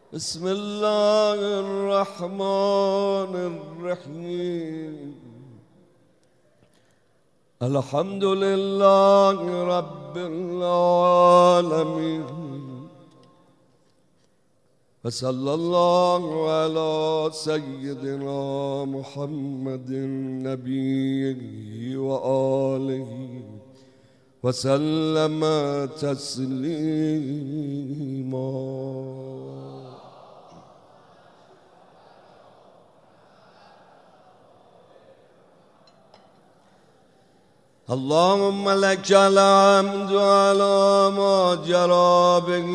بسم الله الرحمن الرحيم. الحمد لله رب العالمين، وصلى الله على سيدنا محمد نبيه وآله وسلم تسليما. اللهم لك الحمد على ما جرى به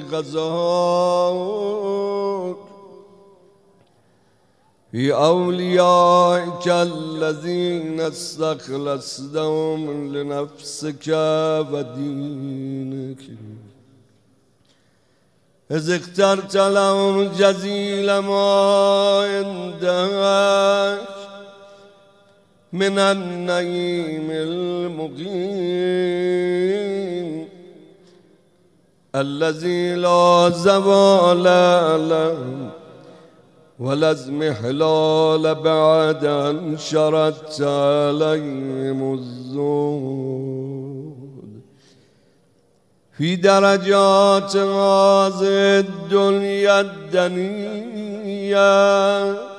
قضاؤك في أوليائك الذين استخلصتهم لنفسك ودينك، إذ اخترت لهم جزيل ما عندك من النعيم المقيم الذي لا زوال له ولا اضمحلال بعد أن شردت عليهم الذل في درجات هذه الدنيا الدنيا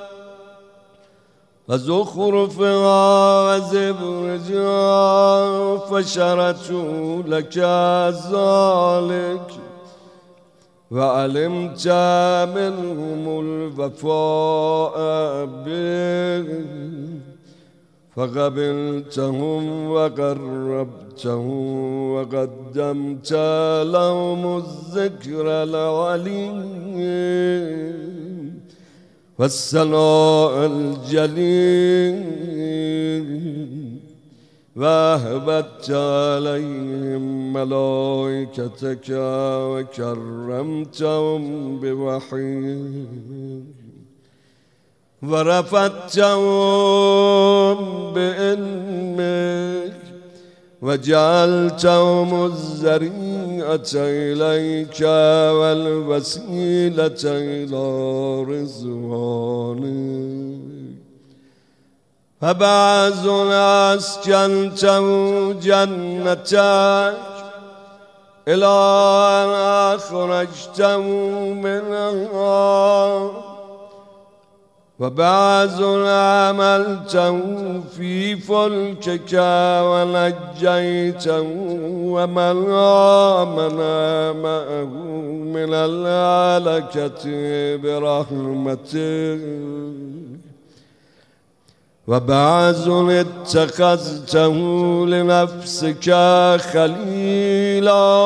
وزخرفها وزبرجها، فشرطوا لك ذلك وعلمت منهم الوفاء به فقبلتهم وقربتهم وقدمت لهم الذكر العليم والثناء الجليل، وأهبت عليهم ملائكتك وكرمتهم بوحيك ورفعتهم بعلمك وجعلتهم الذريعة إليك والوسيلة إلى رضوانك، فبعض أسكنته جنتك إلى أن أخرجته منها، وبعض عملته في فلكك ونجيته ومن آمن معه من الهلكة برحمتك، وبعض اتخذته لنفسك خليلا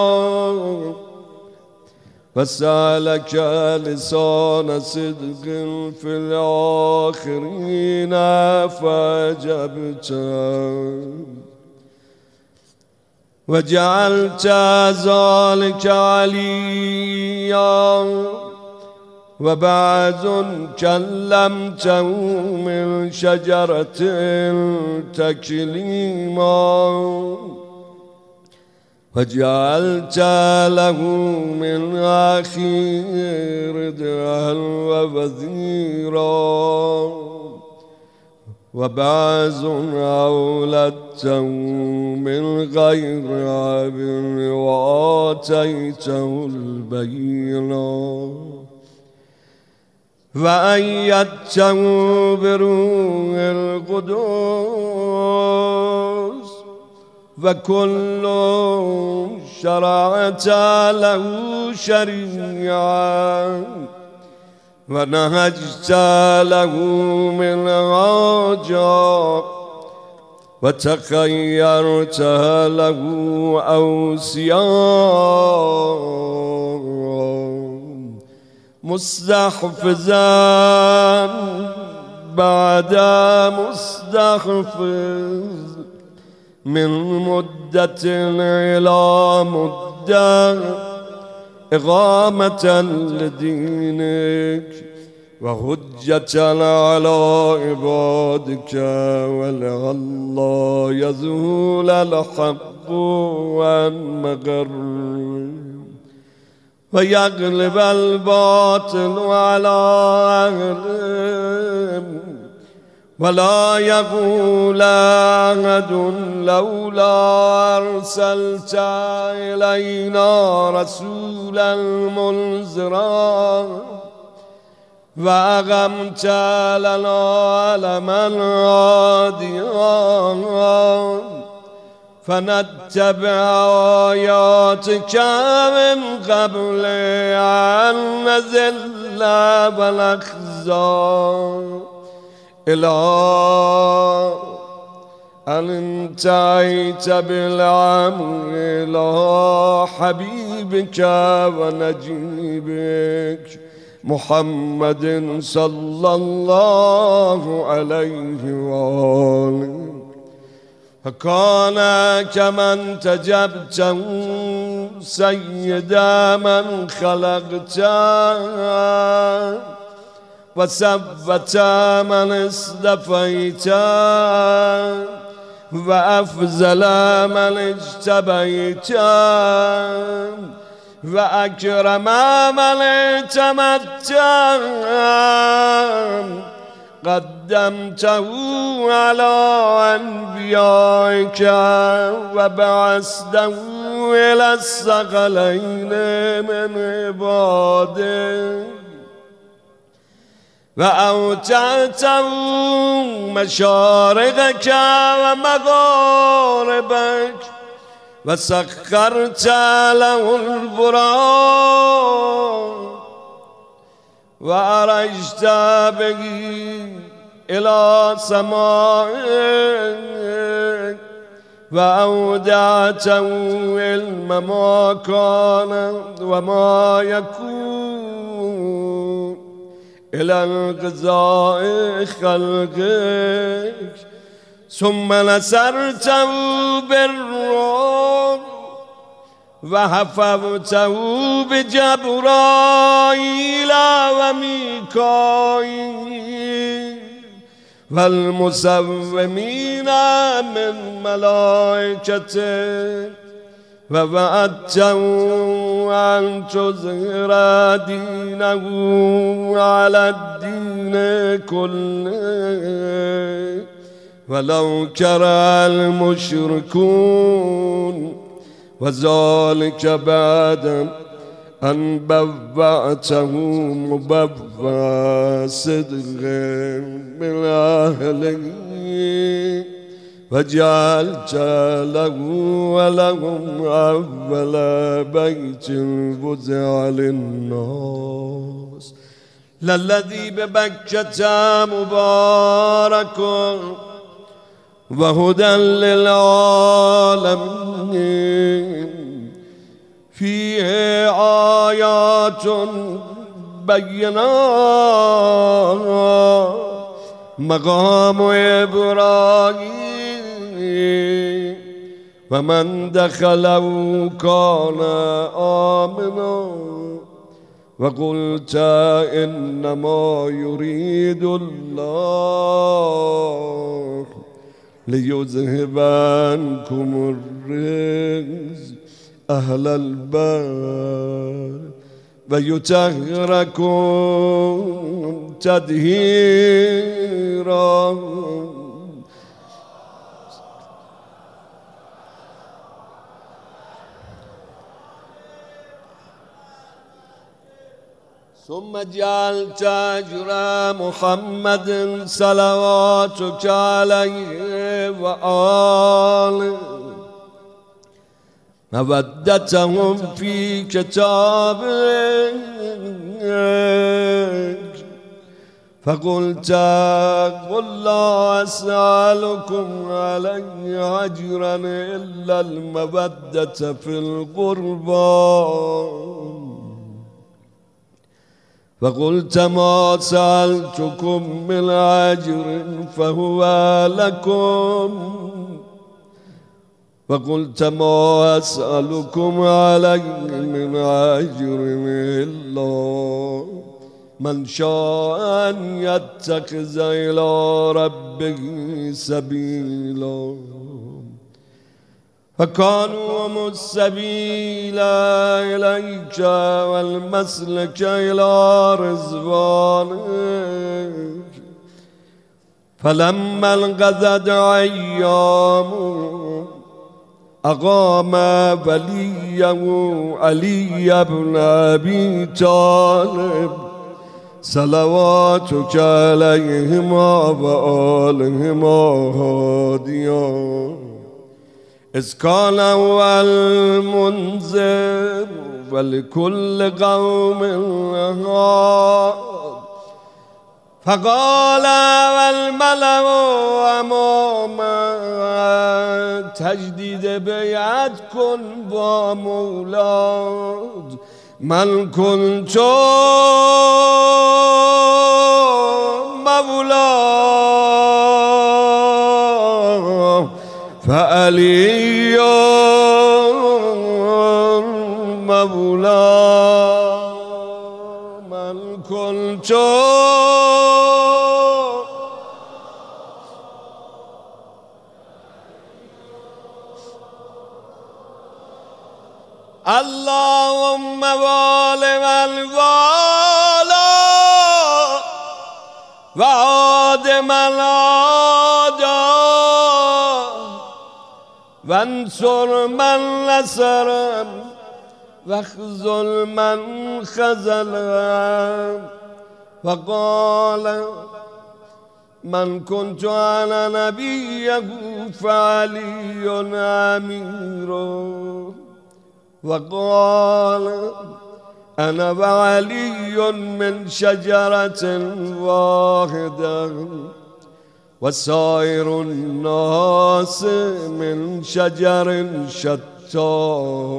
وسألك لسان صدق في الآخرين فأجبته، وجعلت ذلك عليا، وبعض كلمته من شجرة تكليما، وجعلت له من أخير ردعا ووزيرا، وبعض أولدته من غير عيب وآتيته البينات، وأيدته بروح القدس، وكل شرعت له شريعة ونهجت له من عجاب وتخيرت له أوصياء مستحفظا بعد مستحفظ من مدة إلى مدة إقامة لدينك وحجة على عبادك، ولعل يزول الحق والمغر ويغلب الباطل على أهله ولا يقول أحد لولا أرسلت إلينا رسولا منذرا وأقمت لنا علما هاديا فنتبع آياتك من قبل أن نذل ونخزى إلى أن انتهيت بالأمر إلى حبيبك ونجيبك محمد صلى الله عليه وآله فكان كمن تجبته سيد من خلقته وثبت من اصطفيت وأفزل من اجتبيت وأكرم من اعتمدت قدمته على أنبيائك وبعثته إلى الثقلين من عبادك وأوتعته مشارقك ومغاربك وسخرت له البراق وأرجت به إلى سمائك وأودعته علم ما كان وما يكون إلى القضاء خلقك ثم نصرته بالروح وحفظته بجبرائيل وميكائيل والمسومين من ملائكته ووعدته أن تظهر دينه على الدين كله ولو كره المشركون وذلك بعد أن بوأته مبوأ صدق من أهله وجعلت له ولهم أول بيت وضع للناس للذي ببكة مبارك وهدى للعالمين فيه آيات بينات مقام إبراهيم ومن دخله كان آمنا وقلت إنما يريد الله ليذهب عنكم الرجس أهل البيت ويطهركم تطهيرا ثم جعلت أجر محمد صلواتك عليه وآله مودتهم في كتابك فقلت قل لا أسألكم عليه أجرا إلا المودة في القربى فقلت ما سألتكم من أجر فهو لكم وقلت ما أسألكم عليه من أجر إلا من شاء أن يتخذ إلى ربه سبيلا فكانوا هم السبيل إليك والمسلك إلى رضوانك. فلما انقضت أيام أقام وليه علي بن أبي طالب صلواتك عليهما وآلهما هاديا، إذ كان هو المنذر ولكل قوم هاد. فقال والملأ أمام تجدید بیعت کن با مولاد، من كنت مولا فعلي مولا، من كنت اللهم وال من والا وعاد من عادا وانصر من نصر واخذل من خذل. وقال من كنت أنا نبيه فعلي أميره. وقال أنا وعلي من شجرة واحدة وسائر الناس من شجر شتى،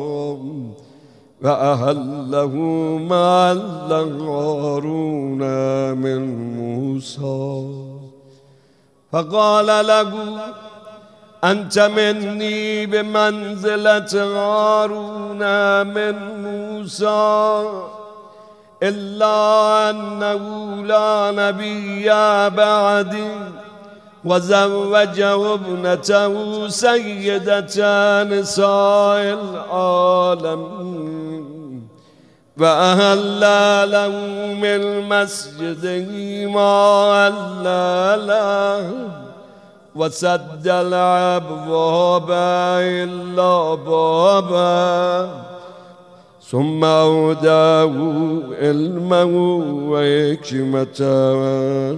وأهله ما هارون من موسى. فقال له أنت مني بمنزلة هارون من موسى، إلا أنه لا نبي بعدي، وزوجه ابنته سيدة نساء العالمين، وأهل له من مسجده ما أهل له، وسد الأبواب إلا بابا، ثم أوداه علمه وحكمته.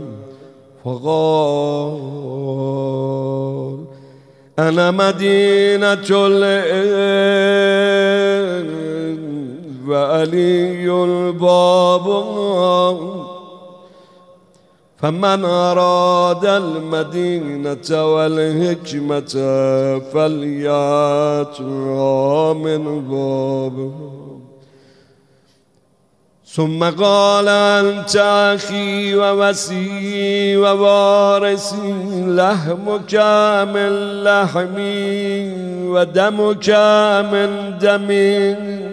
فقال أنا مدينة العلم وعلي الباب، فمن أراد المدينة والحكمة فليأتها من بابه. ثم قال أنت أخي ووصي ووارثي، لحمك من لحمي ودمك من دمي،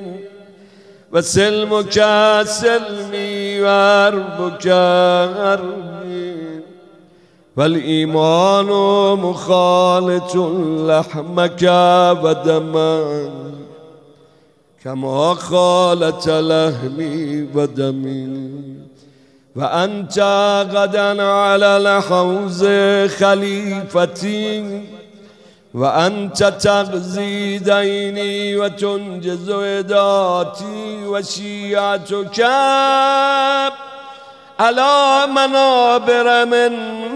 وسلمك سلمي وأربك أربي، والإيمان مخالط لحمك ودمك كما خالت لحمي ودمي. وأنت غدا على الحوض خليفتي، وأنت تقضي ديني وتنجز عداتي، وشيعتك على منابر من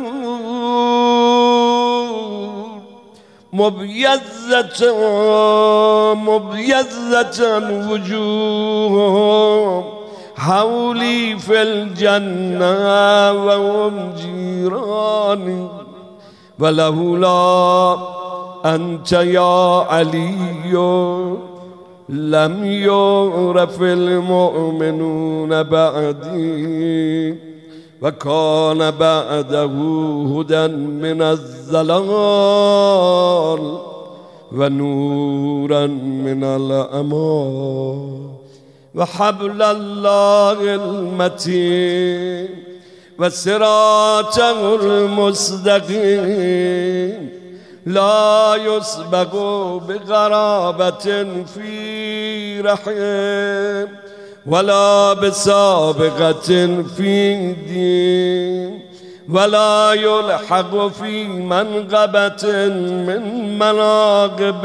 مبيزة وجوههم حولي في الجنة وهم جيراني. ولولا أنت يا علي لم يعرف المؤمنون بعدي، وكان بعده هدى من الضلال ونورا من الأمان، وحبل الله المتين وصراطه المستقيم، لا يسبق بغرابة في رحم ولا بسابقة في دين ولا يلحق في منقبة من مناقب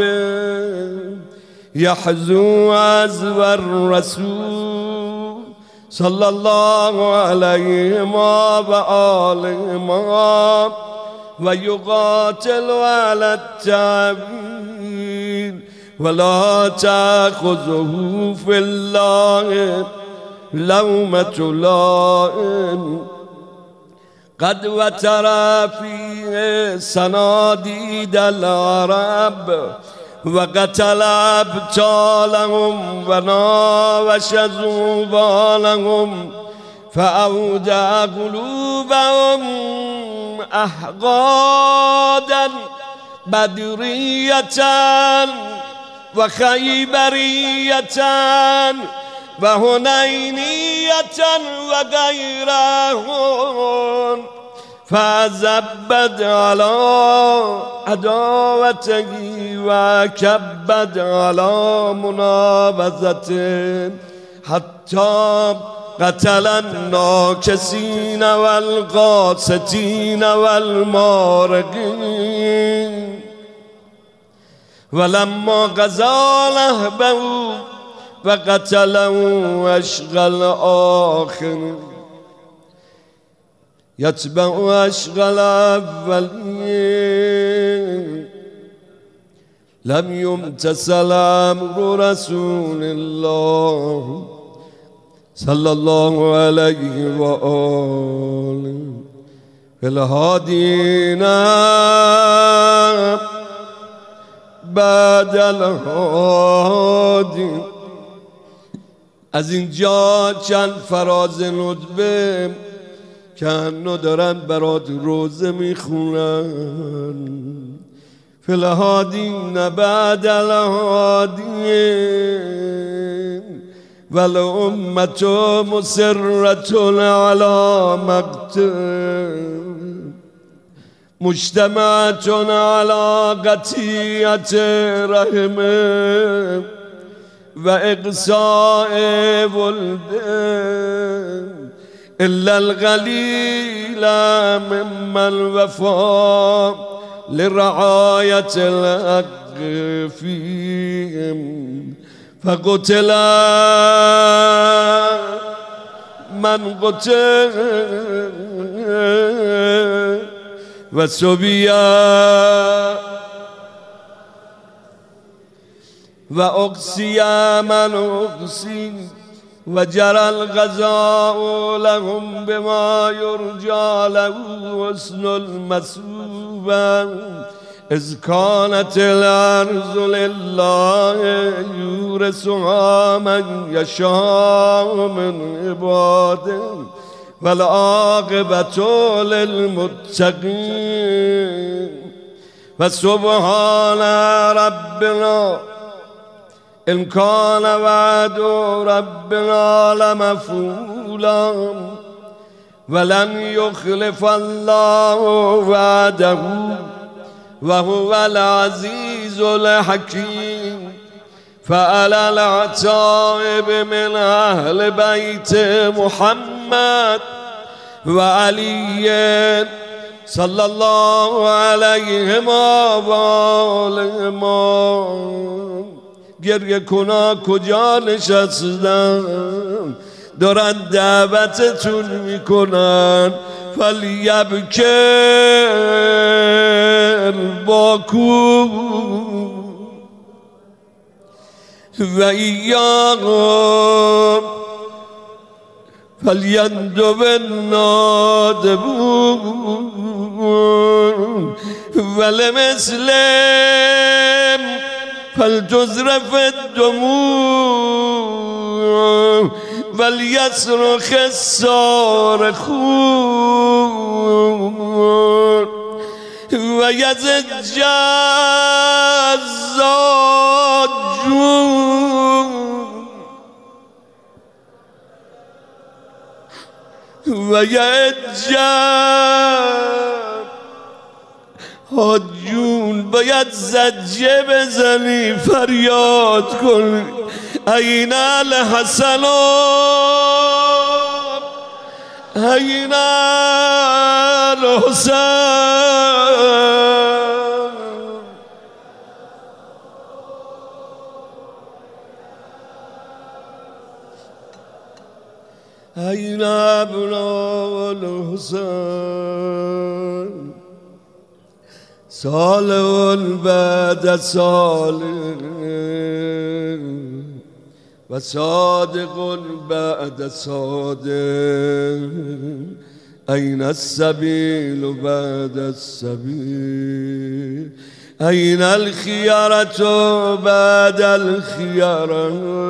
يحزو عزو الرسول صلى الله عليه وآله ويقاتل على التعبير ولا تأخذه في الله لومة لائم قد وترى فيه صناديد العرب وقتل أبطالهم وناوش ذوبانهم فأودع قلوبهم أحقادا بدرية وخيبرية وهنينية وغيرهم فزبد على عداوته وكبد على منابذته حتى قتل الناكسين والقاستين والمارقين ولما غزا نهبه وقتله أشقى الآخر يتبع أشقى الأولين لم يمتثل أمر رسول الله صلى الله عليه وآله في الهادين بعد الهادي. از اینجا چند فراز ندبه که هنو دارن برات روزه میخونن فی الهادین بعد الهادین والأمة مسرة على مقتل مجتمعة على قطيعة رحم وإقصاء ولد إلا القليل ممن وفى لرعاية الحق فيهم فقتل من قتل وسبيا وأقصي من أقصي وجرى الغزاء لهم بما يرجى له حسن المثوبة إذ كانت الأرض لله يورثها من يشاء من عباده والعاقبة للمتقين فسبحان ربنا إن كان وعد ربنا لمفعولا ولن يخلف الله وعده وهو العزيز الحكيم فعلى العتائب من أهل بيت محمد وعلي صلى الله عليهم وآلهم گریه کنا کجا نشستن دارن دعوتتون میکنن فلیبکر باکو و ایاهم فلیندب النادبون ولمسلم فلتزرف الدموع وليصرخ الصارخون ويزج الزاجون ويجب حاجون باید زجه بزنی فریاد کن این الحسن این الحسین این ابناء الحسین صالح بعد صالح و صادق بعد صادق این السبیل بعد السبیل این الخیارة بعد الخیارة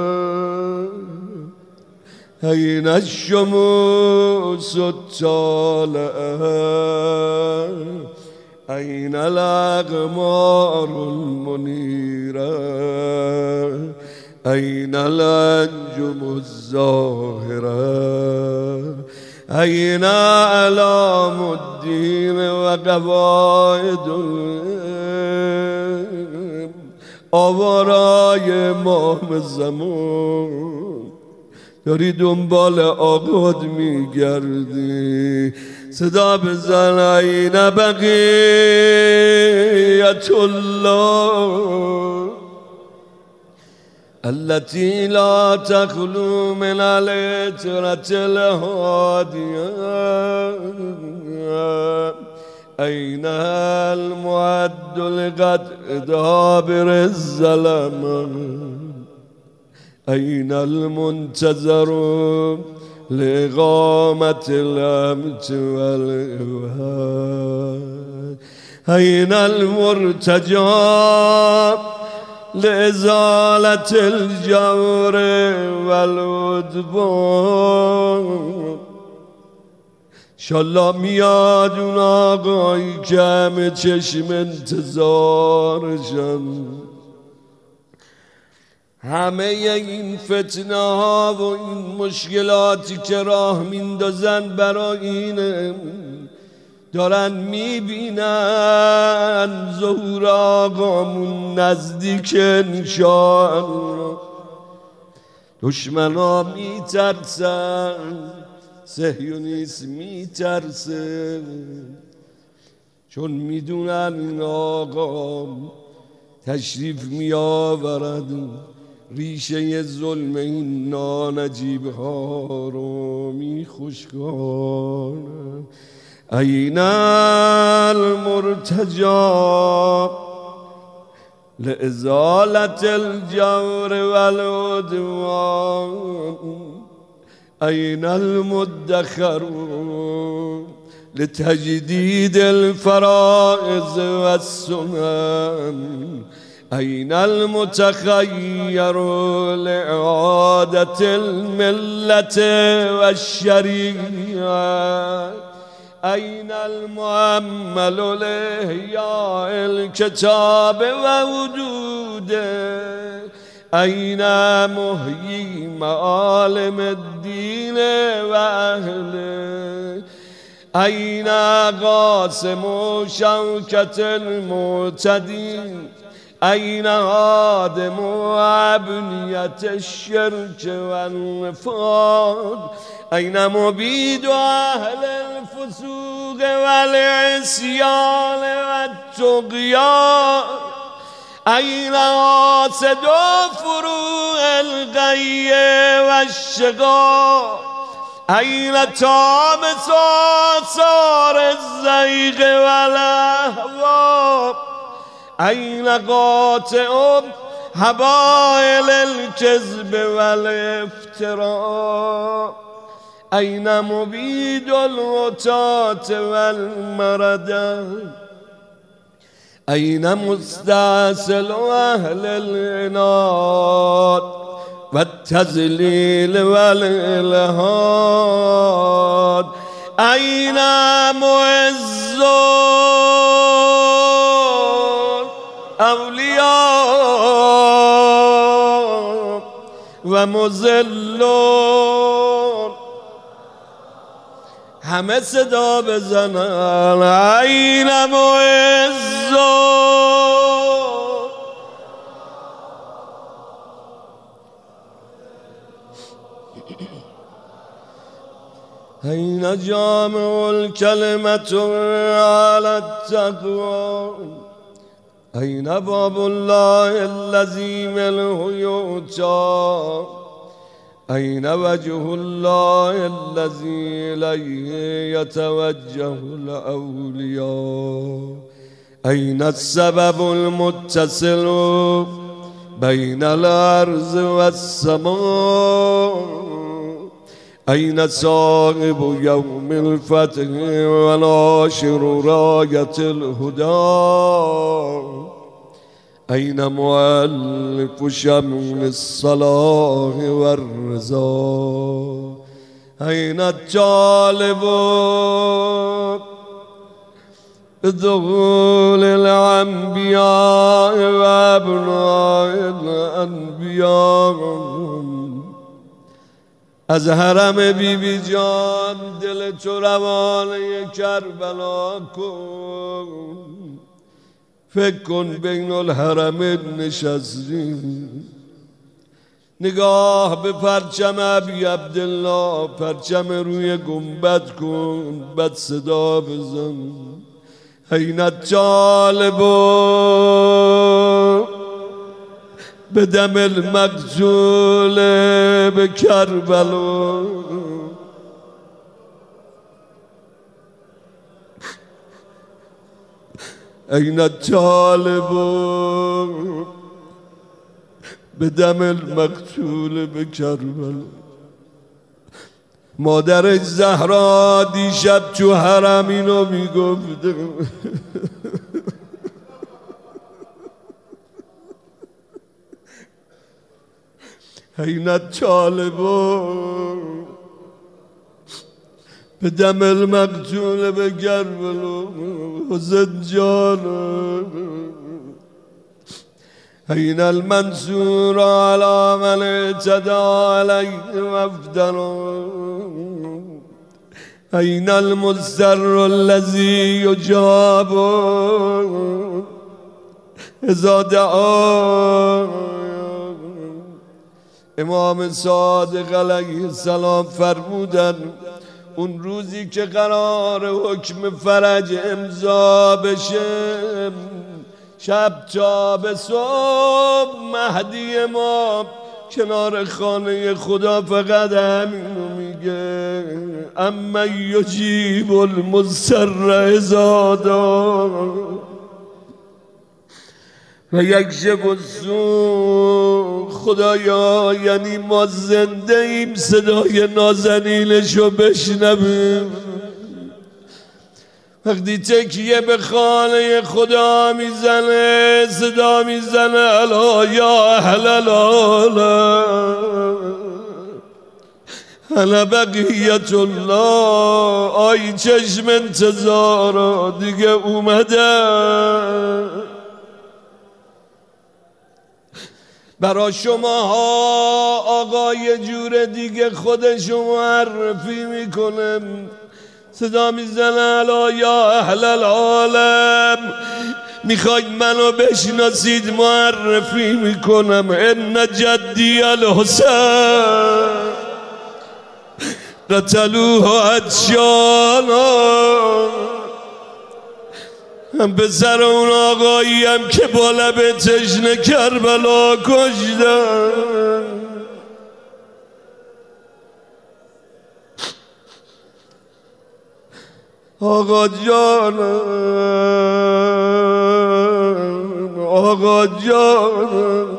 این الشموس الطالعة این الاقمار المنیرة این الانجم الظاهرة این اعلام الدین و قواعد آوارای امام زمان داری دنبال آقاد میگردی صدا بزن این بقیت الله التي لا تخلو من العطرة الهادية أين المعد لقطع دابر الظلم أين المنتظر لإقامة الأمت والإوهاد أين المرتجى لإزالة الجور والعدوان شالله میاد اون آقایی که همه چشم انتظارشن همه این فتنه ها و این مشکلاتی که راه میندازن برای اینه دارن میبینن ظهور آقامون نزدیک انشاءالله دشمن ها میترسن صهیونیست میترسه چون میدونن این آقا تشریف میآورد ریشه ظلم این نانجیب ها رو میخشکانه این المرتجى لإزالة الجور والعدوان این المدخر لتجديد الفرائض والسنن این المتخير لإعادة الملة والشريعة این المعمل لإحیاء الكتاب ووجوده این محیی معالم الدین و اهله این قاسم شوکت المعتدین این هادم ابنیت الشرک والنفاق این مبید اهل الفسوق والعصیان والطغیان این حاسد فروع الغی والشقاق این طامس آثار الزیغ والاهوا این قاطع حبائل الكذب والافتراء این مبید العتاة والمردة این مستأصل اهل العناد والتذلیل والالحاد این معز الاولیاء و مذل همه صدا بزنن این معزا این جامع الکلمة على التقوى این باب الله الذي منه يؤتى این وجه الله الذي إليه يتوجه الأولياء این السبب المتصل بين الأرض والسماء این صاحب یوم الفتح وناشر راية الهدى این مؤلف شمل الصلاح والرضا این الطالب دخول الانبیاء و ابناء الانبیاء از حرم بی بی جان دل تو روانه کربلا کن فکر کن بین الحرم نشستی نگاه به پرچم ابی عبدالله پرچم روی گنبد کن بد صدا بزن این الطالب به دم المقتول به کربلا این الطالب به دم المقتول به کربلا مادر زهرا دیشب تو حرم اینو میگفته این الطالب به دم المقتول به کربلا حسین جان این المنصور على من اعتدى علیه وافدنا این المضطر الذی یجاب اذا دعا امام صادق علیه السلام فرمودن اون روزی که قرار حکم فرج امضا بشه شب تا به صبح مهدی ما کنار خانه خدا فقط همینو میگه اما یجیب المضطر اذا دعا و یکشف السوء خدایا یعنی ما زنده ایم صدای نازنینشو بشنویم وقتی تکیه به خانه خدا میزنه صدا میزنه الا یا اهل العالم الا بقیت الله آی چشم انتظارا دیگه اومده برا شما ها آقا یه جور دیگه خودشو معرفی میکنه صدا میزنه الا یا اهل العالم میخواید منو بشناسید معرفی میکنم ان جدی الحسین قتلوه عطشانا هم پسر اون آقایی هم که با لب تشنه کربلا کشتن آقا جان آقا جان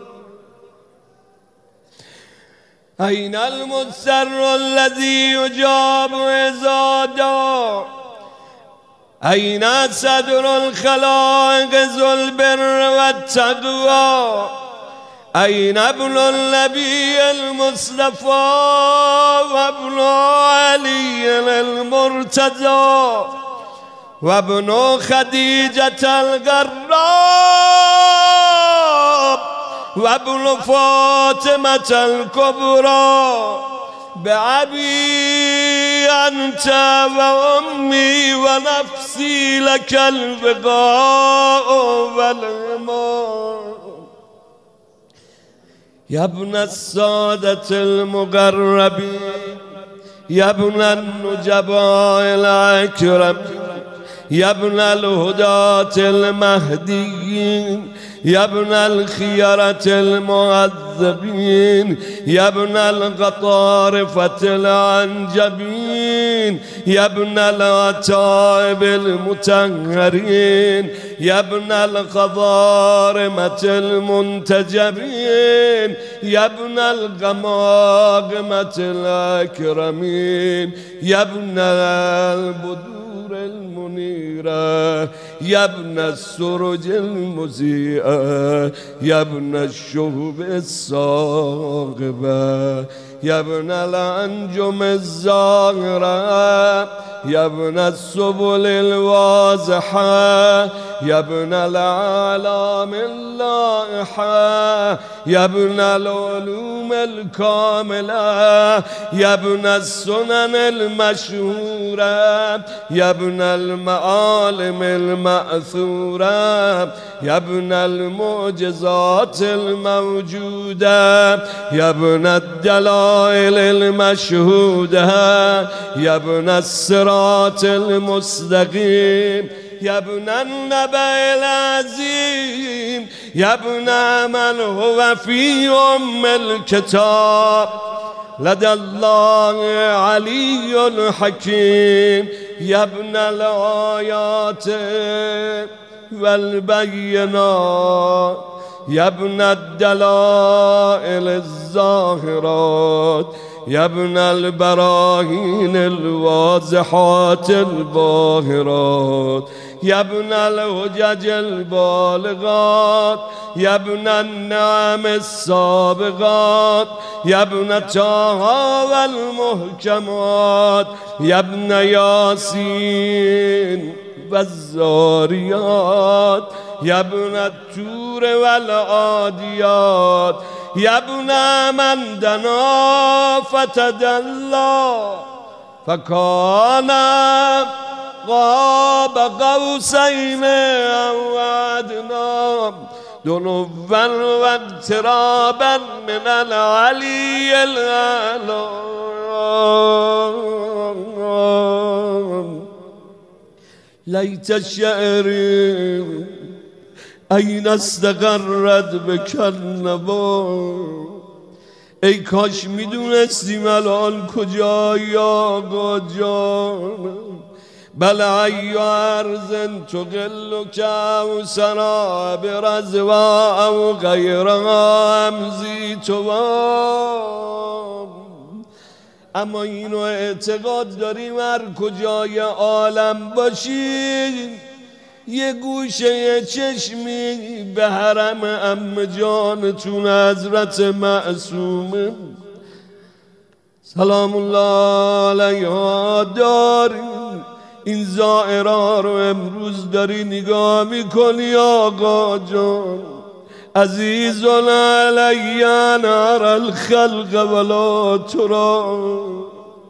این المضطر الذی یجاب اذا دعا این صدر الخلائق ذو البر والتقوى این ابن النبی المصطفى وابن علی المرتضى وابن خدیجة الغراب وابن فاطمة الكبرى بأبي أنت وأمي ونفسي لك البقاء والإيمان يا ابن السادة المقربين يا ابن النجباء الأكرم يا ابن الهداة المهديين يا ابن الخيرة المعذبين يا ابن القطارفة العنجبين يا ابن العتائب المطهرين يا ابن الخضارمة المنتجبين يا ابن الغماغمة الأكرمين يا ابن البدور المنيرة يا ابن السرج المزيئة يا ابن الشهب الصاغبة يا ابن الأنجم الزاهرة يا ابن السبل الواضحة يا ابن الأعلام اللائحة يا ابن العلوم الكاملة يا ابن السنن المشهورة يا ابن المعالم المأثورة يا ابن المعجزات الموجودة يا ابن الدلائل المشهودة يا ابن الصراط المستقيم يا ابن النبأ العظيم يا ابن من هو في أم الكتاب لدى الله علي حكيم يا ابن الآيات والبينات يا ابن الدلائل الظاهرات يا ابن البراهين الواضحات الباهرات يا ابن الحجج البالغات يا ابن النعم السابقات يا ابن طه والمحكمات يا ابن ياسين والزاريات يا ابن التور والعاديات يا ابن من دنا فتدلى فكان قاب قوسين أو أدنى دنوا واقترابا من العلي الأعلى ليت شعري أين استقرت بك النوا ای کاش میدونستیم الان کجایی آقا جان بله ای ارزن تقل کوثرا برزوا او غیرها امزی توام اما اینو اعتقاد داریم هر کجای عالم باشی یه گوشه چشمی به حرم عمه جانتون حضرت معصومه سلام الله علیها داریم این زائرها رو امروز داری نگاه میکنی آقا جان عزیز علی نار الخلق ولا ترى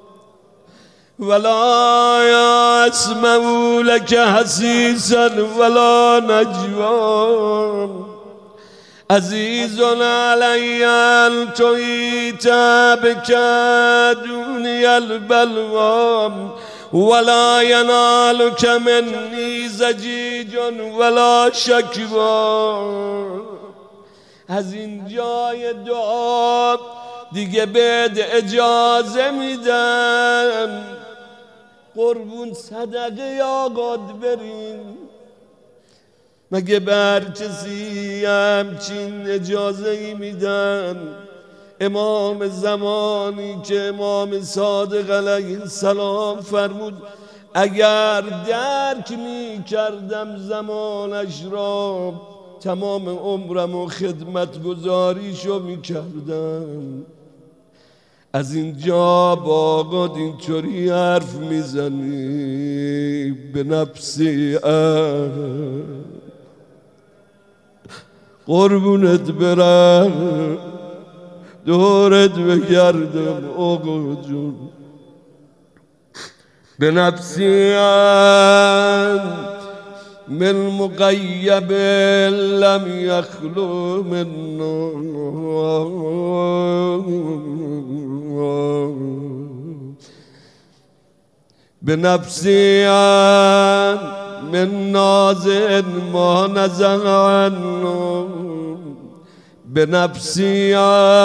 ولا يسمع لك حسيسا ولا نجوا عزيز علي أن تهيت بك دنيا البلوى ولا ينالك مني زجيج ولا شكوى از این جای دعا دیگه بهت اجازه میدم قربون صدقه آقاد برین مگه بر کسی همچین اجازه ای میدن امام زمانی که امام صادق علیه السلام فرمود اگر درک میکردم زمانش را تمام عمرم و خدمت گذاریشو میکردم از اینجا با آقاد اینطوری حرف میزنی به نفسی قربونت برم دورت بگردم آقا جون بنفسی من مغیب لم یخلو من بنفسی من ناز ما نزع عنه بنفسی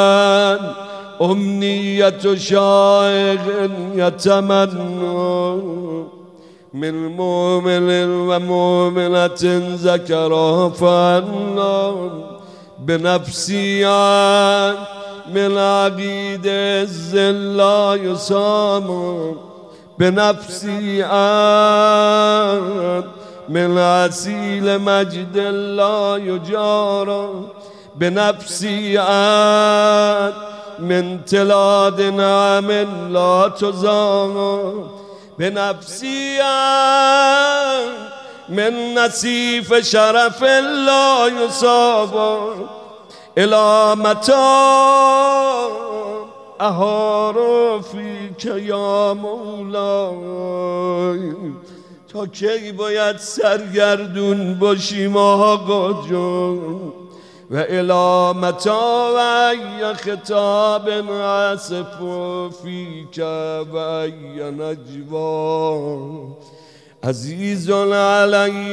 امنیت شایق یتمنى من مؤمن و مؤمنة ذکرها فانا بنفسی من عقید الزلا یسام بنفسی من اصیل مجد لا یجارا بنفسی من تلاد نعم لا تزار بنفسی من نصیف شرف لا یصاب الی متی احار فیک یا مولای تا کی باید سرگردون باشیم آقا جان و الی متی و ای خطاب عصف فیک و ای نجوا عزیز علی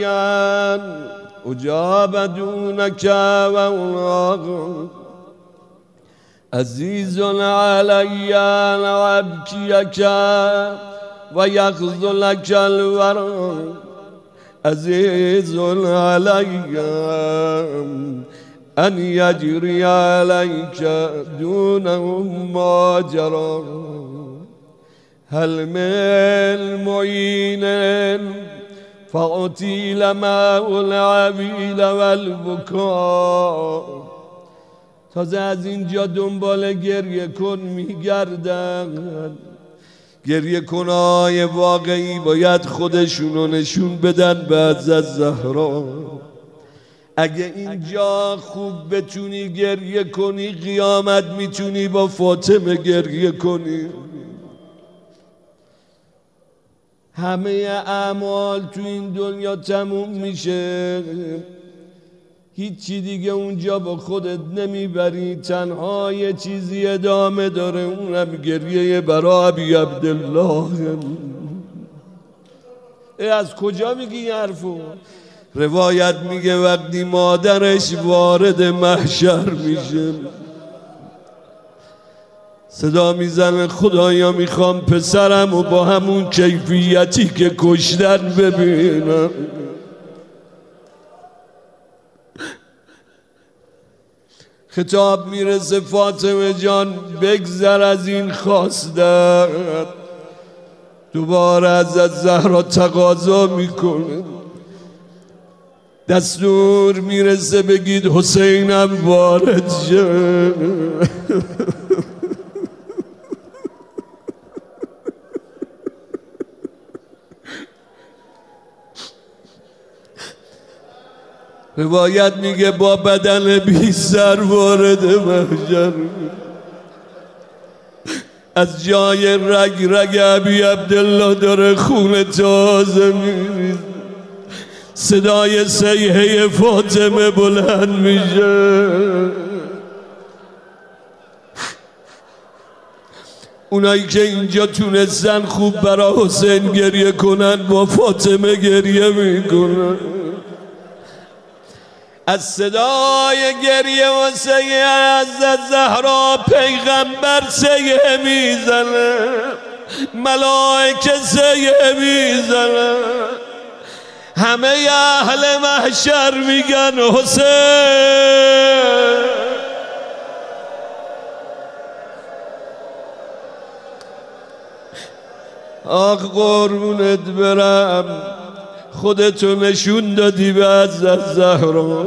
اجاب دونک و اولاغ عزیز علی ابکیک و یخذلک الورا عزیز علی ان یجری علیک دونهم ما جرا هل من معین فاطیل ماء العویل والبکا تازه از اینجا دنبال گریه کن میگردن گریه کنای واقعی باید خودشونو نشون بدن به عزت زهرا اگه اینجا خوب بتونی گریه کنی قیامت میتونی با فاطمه گریه کنی همه اعمال تو این دنیا تموم میشه هیچی دیگه اونجا با خودت نمیبری تنها یه چیزی ادامه داره اونم گریه برای ابی عبدالله از کجا میگی این حرفو؟ روایت میگه وقتی مادرش وارد محشر میشه صدا میزنه خدایا میخوام پسرم و با همون کیفیتی که کشتن ببینم خطاب میرسه فاطمه جان بگذر از این خواستت دوباره از زهرا تقاضا میکنه دستور میرسه بگید حسینم وارد شد روایت میگه با بدن بی سر وارد محشر از جای رگ رگ ابی عبدالله داره خون تازه میریزه صدای صیحه فاطمه بلند میشه اونایی که اینجا تونستن خوب برای حسین گریه کنن با فاطمه گریه میکنن از صدای گریه و سیه از زهرا پیغمبر سیه میزنه ملائکه سیه میزنه همه اهل محشر میگن حسین آخ قربونت برم خودتو نشون دادی به عزت زهرا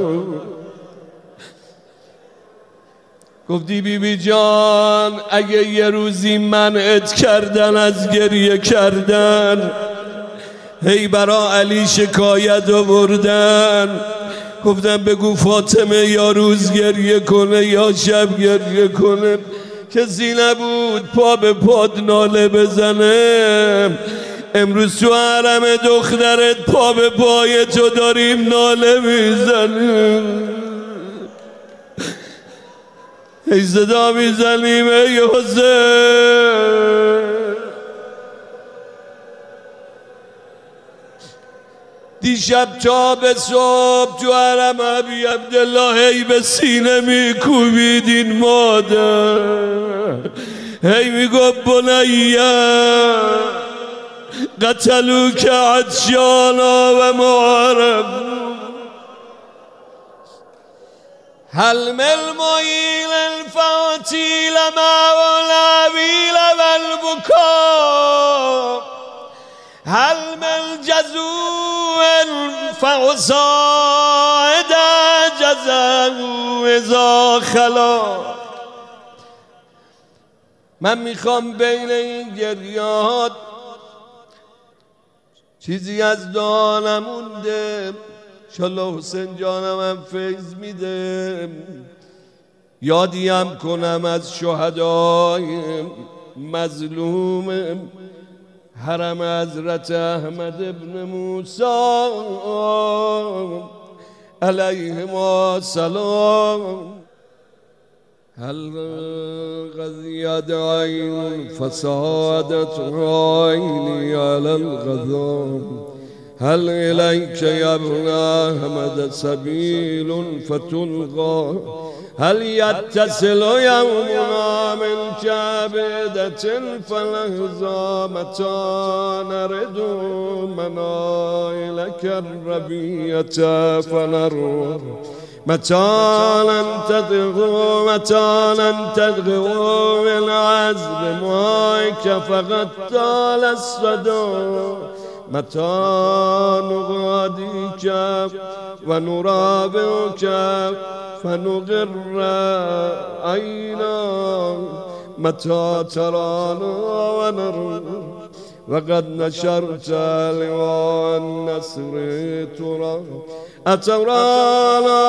گفتی بی جان اگه یه روزی منعت کردن از گریه کردن هی برا علی شکایت آوردن گفتم بگو فاطمه یا روز گریه کنه یا شب گریه کنه کسی نبود پا به پاد ناله بزنه امروز تو حرم دخترت پا به پای تو داریم ناله میزنیم، ای صدا میزنیم ای حسین. دیشب تا به صبح تو حرم ابی عبدالله هی به سینه میکوبیدین مادر، هی میگو بنیه قتلوک عطشانا و معرب هل من المعیل الفاتیل مولویل و البکا هل من جزو فعصاد جزو ازا خلا. من میخوام بین این گریات چیزی از دعا نمونده، انشالله حسین جانم هم فیض میده، یادیم کنم از شهدای مظلوم حرم حضرت احمد ابن موسی علیهم السلام. هل غذیت عین فسادت عینی علی الغضام هل الیک یا ابن احمد سبیل فتلقا هل یتصل یومنا من کبدة فلحظا متى نرد منائلک الربیة فنروح متى لن تدغوا من عذب مائك فقد طال الصدى متى نغاديك ونرابعك فنغر عينا متى ترانا ونر وقد نشرت لواء النصر ترى أترانا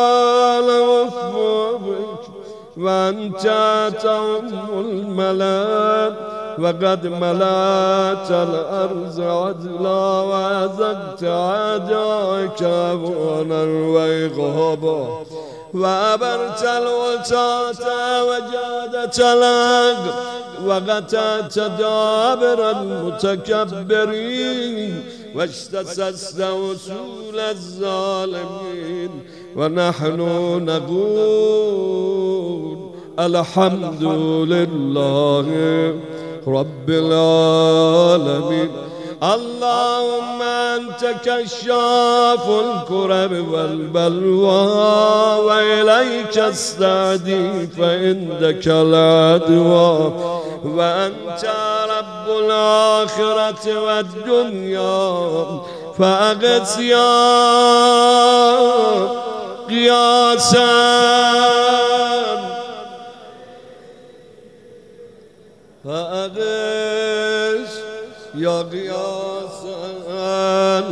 لوفوك وأنت تعم الملاك وقد ملأت الأرض عدلا وأزقت أعداءك أبوانا وإغهابا وأبرت الوساطة وجادت الأرض وقطعت دابر المتكبرين واجتسست وصول الظالمين ونحن نقول الحمد لله رب العالمين. اللهم أنت كشاف الكرب والبلوى وإليك استعدي فعندك العدوى وأنت رب الآخرة والدنيا فأغث يا قياسا فأغث يا قياسا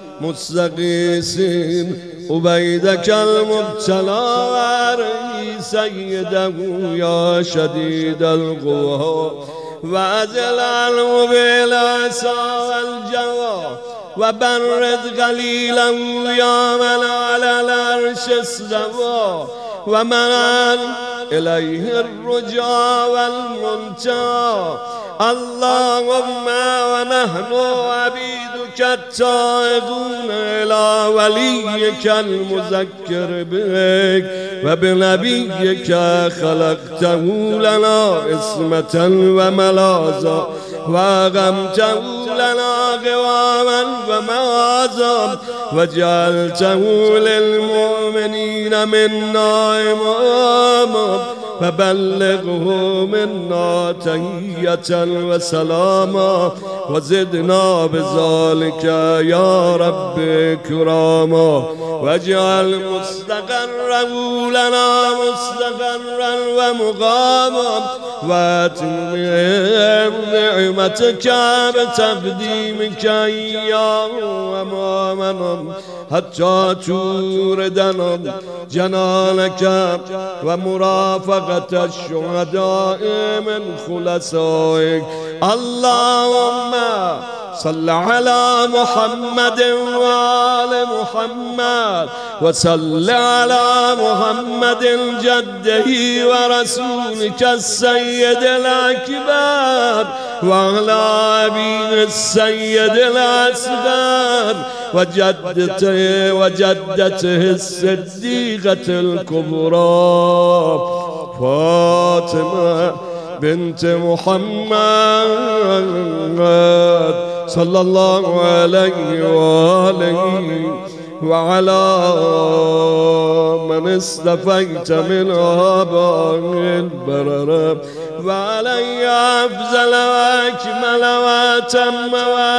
مستغيثين عبيدك المبتلى واري سيده يا شديد القوى وأزل عنه بالعصا والجوى وبرد قليلا يا من على العرش استوى ومن إليه الرجا والمنتهى. اللهم ونحن عبيدك التائبون إلى وليك المذكر بك وبنبيك خلقته لنا اسمة وملاذا وأقمته لنا قواما ومعازا وجعلته للمؤمنين منا إماما فبلغه منا تحية وسلاما وزدنا بذلك يا رب كراما واجعل مستقره لنا مستقرا ومقاما واتمم نعمتك بتقديمك إياه أمامنا حتى توردنا جنانك ومرافقة الشهداء من خلصائك. اللهم صل على محمد وآل محمد وصل على محمد جده ورسولك السيد الأكبر وعلى أبيه السيد الأصغر وجدته الصديقة الكبرى فاطمة بنت محمد صلى الله عليه وآله وعلى من اصطفيت من آباء البرر وعلي أفضل وأكمل وأتم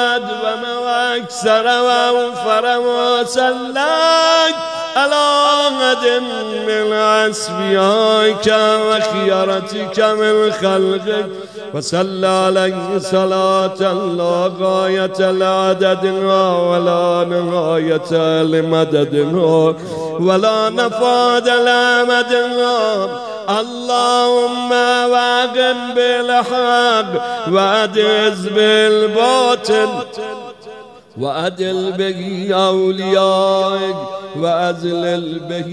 وأكثر وأوفر وسلك على غد من أصفيائك وخيرتك من خلقك وصلى عليه صلاة لا غاية لعددها ولا نهاية لمددها ولا نفاد لأمدها اللهم واقم بالحق وأدز بالباطل وأدل به أوليائك وأذلل به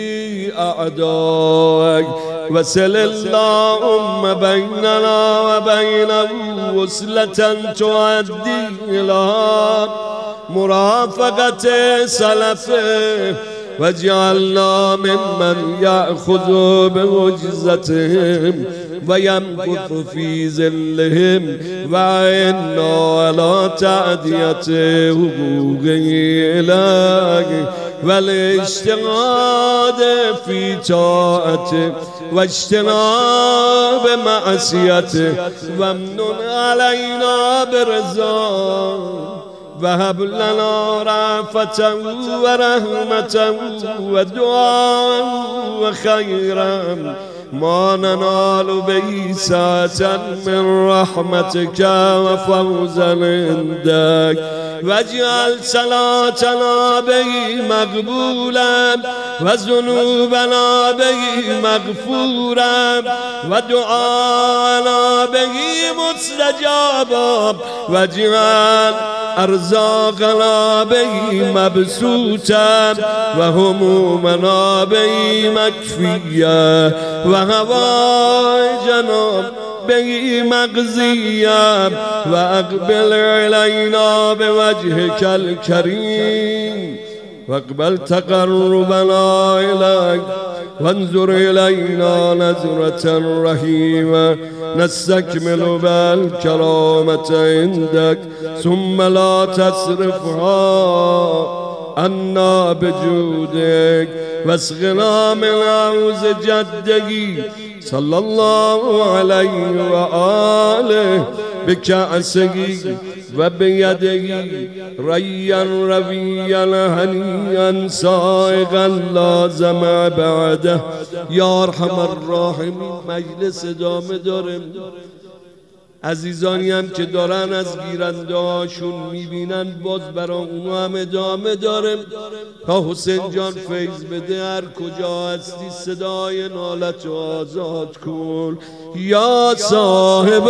أعدائك وسل اللهم بيننا وبينه وصلة تؤدي إلى مرافقة سلفه واجعلنا ممن يأخذ بوجزتهم ويمكث في ظلهم وعنا على تعدية حقوقه إلهي والاجتهاد في طاعته واجتناب معصيته وامنن علينا برضاه وهب لنا رأفة ورحمة ودعاء وخيرا ما ننال به ساعة من رحمتك وفوزا عندك واجعل صلاتنا به مقبولا وذنوبنا به مغفورا ودعانا به مستجابا واجعل أرزاقنا به مبسوطا وهمومنا به مكفيا وهوائجنا به مقضيا وأقبل علينا بوجهك الكريم واقبل تقربنا إليك وانظر إلينا نظرة رحيمة نستكمل بالكرامة عندك ثم لا تصرفها عنا بجودك واسقنا من عوز جدك صلى الله عليه وآله بكأسه وبيده ريا رويا هنيا سائغا لا زمع بعده یا ارحم الراحمین. مجلس ادامه دارم. عزیزانی هم که دارن از گیرنده هاشون میبینن باز برای اونو هم ادامه دارم تا حسین جان فیض بده. هر کجا هستی صدای نالت رو آزاد کن یا صاحب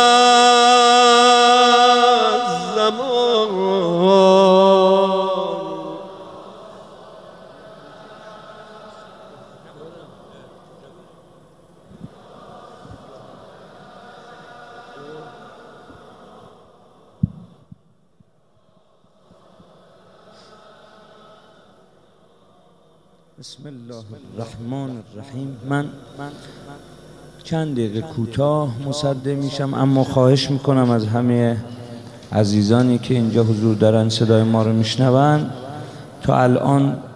زمان. بسم الله الرحمن الرحیم. من چند دقیقه کوتاه مصدق میشم، اما خواهش میکنم از همه عزیزانی که اینجا حضور دارن صدای ما رو میشنون تا الان